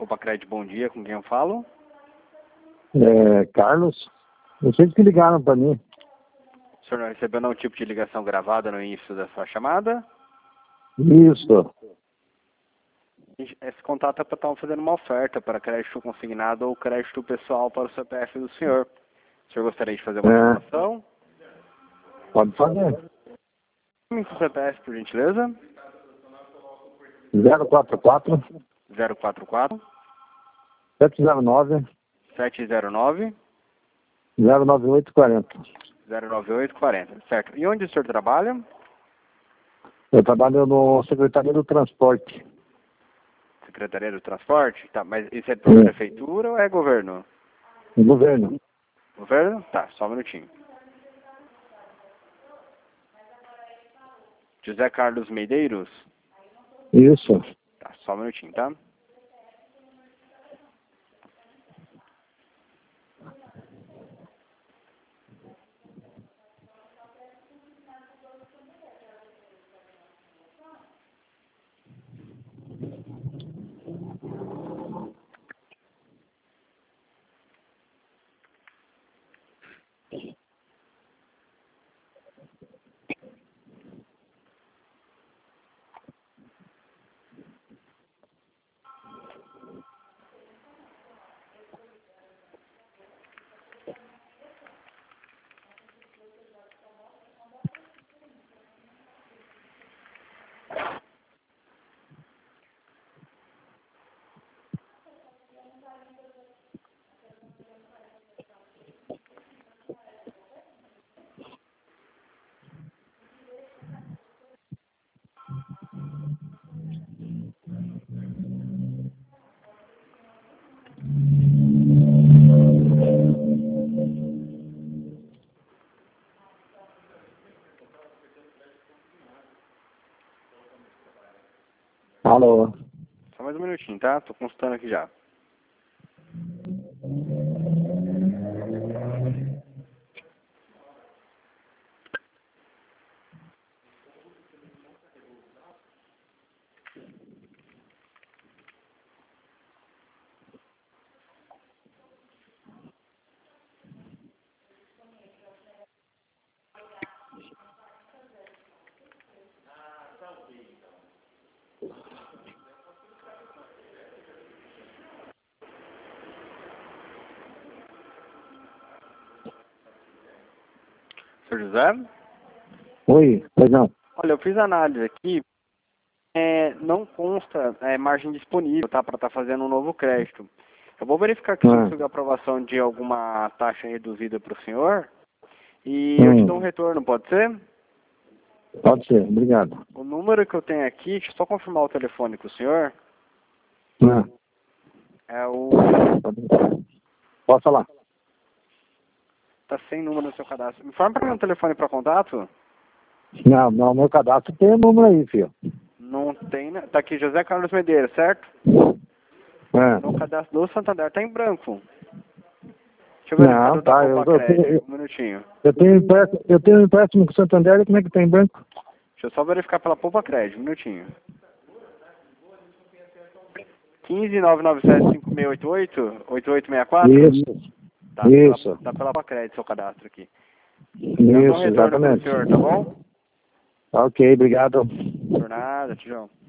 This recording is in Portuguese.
Opa Crédito, bom dia, com quem eu falo? Carlos, vocês que ligaram para mim. O senhor não recebeu nenhum tipo de ligação gravada no início da sua chamada? Isso. Esse contato é para estar fazendo uma oferta para crédito consignado ou crédito pessoal para o CPF do senhor. O senhor gostaria de fazer uma simulação? Pode fazer. O CPF, por gentileza? 044 044 709 709 09840. 09840, certo. E onde o senhor trabalha? Eu trabalho no Secretaria do Transporte. Secretaria do Transporte? Tá, mas isso é por prefeitura ou é governo? No governo. Governo? Tá, só um minutinho. José Carlos Medeiros? Isso. Tá, só um minutinho, tá? Alô. Só mais um minutinho, tá? Tô consultando aqui já. Senhor José? Oi, pois não. Olha, eu fiz análise aqui. Não consta margem disponível, tá? Para estar fazendo um novo crédito. Eu vou verificar aqui se eu a aprovação de alguma taxa reduzida para o senhor. E eu te dou um retorno, pode ser? Pode ser, obrigado. O número que eu tenho aqui, deixa eu só confirmar o telefone com o senhor. É o... Pode falar. Tá sem número no seu cadastro. Me informa para mim um telefone para contato? Não, meu cadastro tem o número aí, filho. Não tem, né? Tá aqui, José Carlos Medeiros, certo? No cadastro do Santander tá em branco. Deixa eu ver Não, tá. Um minutinho. Eu tenho um empréstimo com o Santander, e como é que tá em branco? Deixa eu só verificar pela Poupa Crédito, um minutinho. 159975688 Isso. Tá, Isso. tá pela Poupa Crédito seu cadastro aqui. Isso, Retorno pro exatamente. senhor, tá bom? Ok, obrigado. Por nada, tchau.